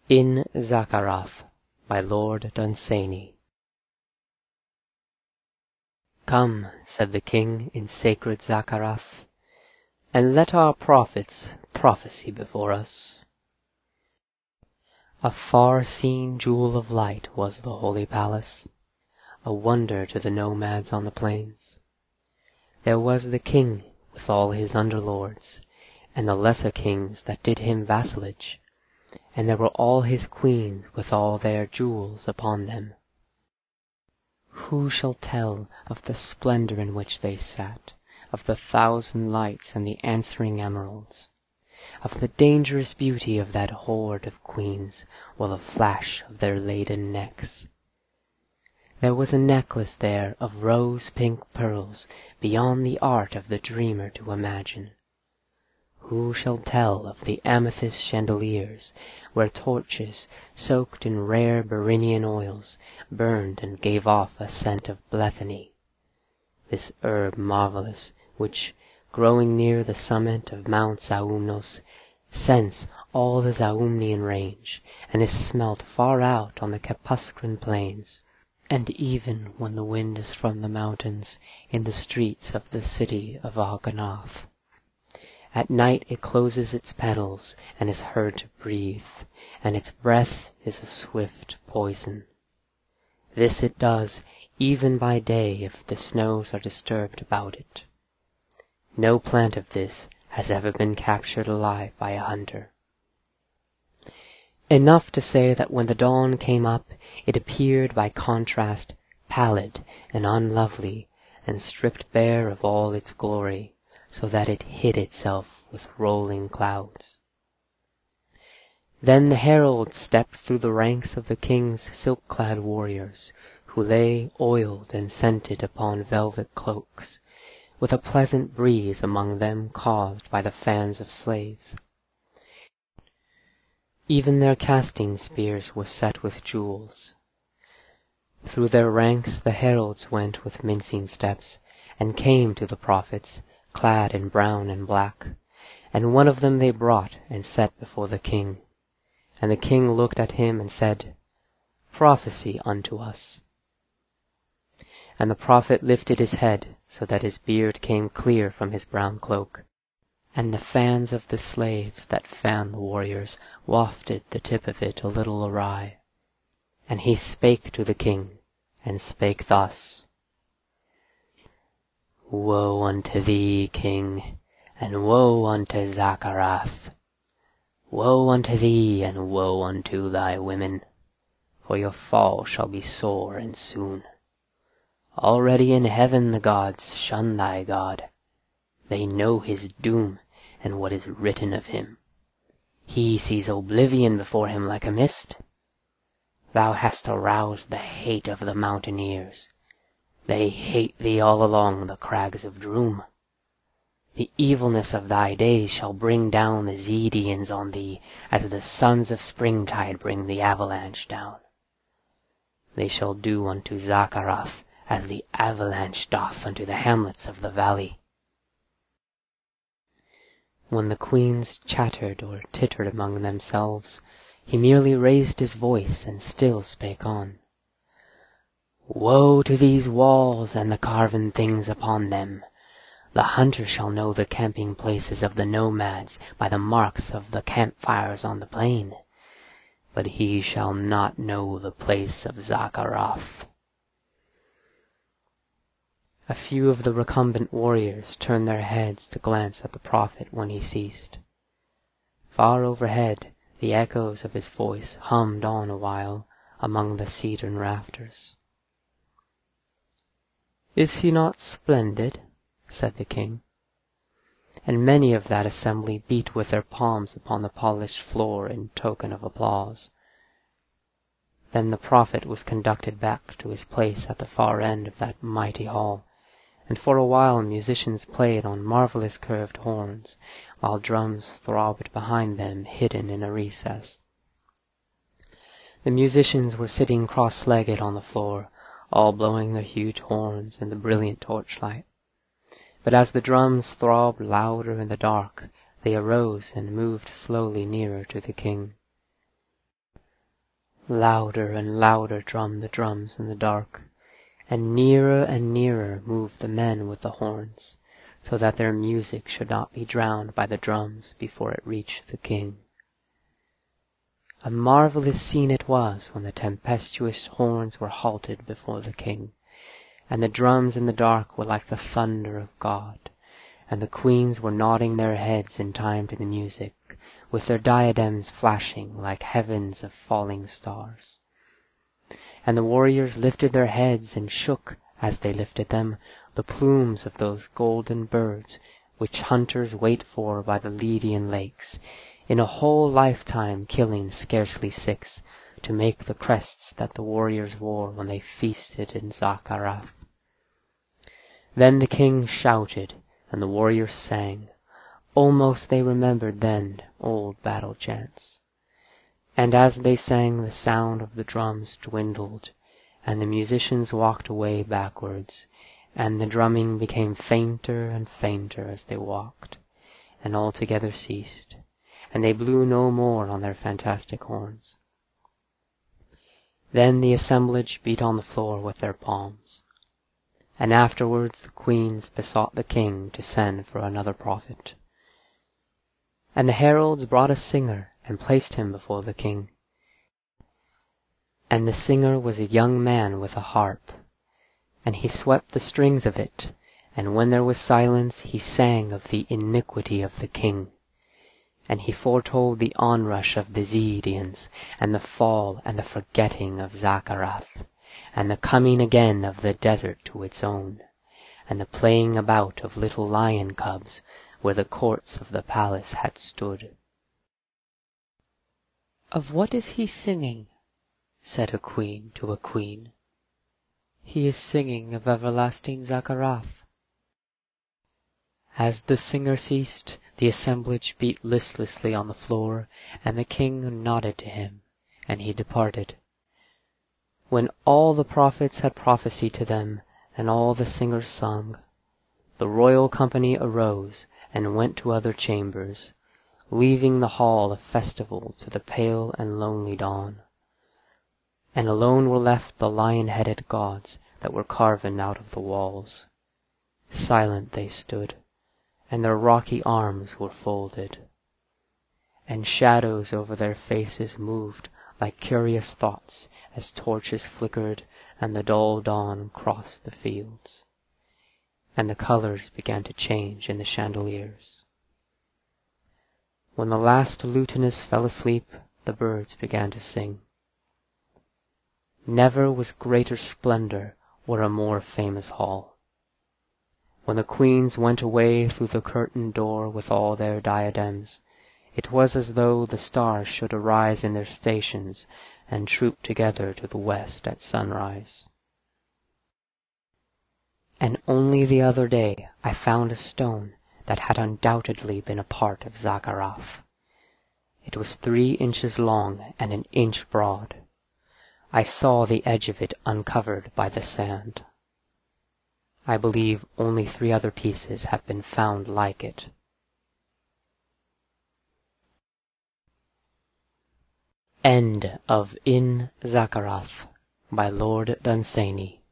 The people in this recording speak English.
In Zaccarath by Lord Dunsany. Come, said the king, in sacred Zaccarath, and let our prophets prophesy before us. A far-seen jewel of light was the holy palace, a wonder to the nomads on the plains. There was the king with all his underlords, and the lesser kings that did him vassalage, and there were all his queens with all their jewels upon them. Who shall tell of the splendor in which they sat, of the thousand lights and the answering emeralds, of the dangerous beauty of that horde of queens, or the flash of their laden necks? There was a necklace there of rose-pink pearls beyond the art of the dreamer to imagine. Who shall tell of the amethyst chandeliers, where torches, soaked in rare Byrrhenian oils, burned and gave off a scent of blethany, this herb marvellous, which, growing near the summit of Mount Zaumnos, scents all the Zaumnian range, and is smelt far out on the Capuscan plains, and even when the wind is from the mountains, in the streets of the city of Argonath. At night it closes its petals, and is heard to breathe, and its breath is a swift poison. This it does even by day if the snows are disturbed about it. No plant of this has ever been captured alive by a hunter. Enough to say that when the dawn came up, it appeared by contrast pallid and unlovely, and stripped bare of all its glory, so that it hid itself with rolling clouds. Then the herald stepped through the ranks of the king's silk-clad warriors, who lay oiled and scented upon velvet cloaks, with a pleasant breeze among them caused by the fans of slaves. Even their casting spears were set with jewels. Through their ranks the heralds went with mincing steps, and came to the prophets, clad in brown and black, and one of them they brought and set before the king. And the king looked at him and said, Prophesy unto us. And the prophet lifted his head, so that his beard came clear from his brown cloak, and the fans of the slaves that fanned the warriors wafted the tip of it a little awry. And he spake to the king, and spake thus, Woe unto thee, king, and woe unto Zaccarath! Woe unto thee, and woe unto thy women! For your fall shall be sore and soon. Already in heaven the gods shun thy God. They know his doom, and what is written of him. He sees oblivion before him like a mist. Thou hast aroused the hate of the mountaineers. They hate thee all along the crags of Droom. The evilness of thy days shall bring down the Zedians on thee, as the sons of springtide bring the avalanche down. They shall do unto Zaccarath as the avalanche doth unto the hamlets of the valley. When the queens chattered or tittered among themselves, he merely raised his voice and still spake on. Woe to these walls and the carven things upon them! The hunter shall know the camping places of the nomads by the marks of the campfires on the plain, but he shall not know the place of Zaccarath. A few of the recumbent warriors turned their heads to glance at the prophet when he ceased. Far overhead the echoes of his voice hummed on a while among the cedarn rafters. Is he not splendid? Said the king. And many of that assembly beat with their palms upon the polished floor in token of applause. Then the prophet was conducted back to his place at the far end of that mighty hall, and for a while musicians played on marvellous curved horns, while drums throbbed behind them hidden in a recess. The musicians were sitting cross-legged on the floor, all blowing their huge horns in the brilliant torchlight. But as the drums throbbed louder in the dark, they arose and moved slowly nearer to the king. Louder and louder drummed the drums in the dark, and nearer moved the men with the horns, so that their music should not be drowned by the drums before it reached the king. A marvelous scene it was when the tempestuous horns were halted before the king, and the drums in the dark were like the thunder of God, and the queens were nodding their heads in time to the music, with their diadems flashing like heavens of falling stars. And the warriors lifted their heads and shook, as they lifted them, the plumes of those golden birds which hunters wait for by the Lydian lakes, in a whole lifetime killing scarcely 6, to make the crests that the warriors wore when they feasted in Zaccarath. Then the king shouted, and the warriors sang. Almost they remembered then old battle chants. And as they sang, the sound of the drums dwindled, and the musicians walked away backwards, and the drumming became fainter and fainter as they walked, and altogether ceased, and they blew no more on their fantastic horns. Then the assemblage beat on the floor with their palms, and afterwards the queens besought the king to send for another prophet. And the heralds brought a singer, and placed him before the king. And the singer was a young man with a harp, and he swept the strings of it, and when there was silence he sang of the iniquity of the king. And he foretold the onrush of the Zedians, and the fall and the forgetting of Zaccarath, and the coming again of the desert to its own, and the playing about of little lion cubs where the courts of the palace had stood. "Of what is he singing?" said a queen to a queen. "He is singing of everlasting Zaccarath." As the singer ceased, the assemblage beat listlessly on the floor, and the king nodded to him, and he departed. When all the prophets had prophesied to them, and all the singers sung, the royal company arose and went to other chambers, leaving the hall of festival to the pale and lonely dawn. And alone were left the lion-headed gods that were carven out of the walls. Silent they stood, and their rocky arms were folded, and shadows over their faces moved like curious thoughts as torches flickered and the dull dawn crossed the fields, and the colors began to change in the chandeliers. When the last lutanist fell asleep, the birds began to sing. Never was greater splendor or a more famous hall. When the queens went away through the curtained door with all their diadems, it was as though the stars should arise in their stations and troop together to the west at sunrise. And only the other day I found a stone that had undoubtedly been a part of Zaccarath. It was 3 inches long and an inch broad. I saw the edge of it uncovered by the sand. I believe only 3 other pieces have been found like it. End of In Zaccarath by Lord Dunsany.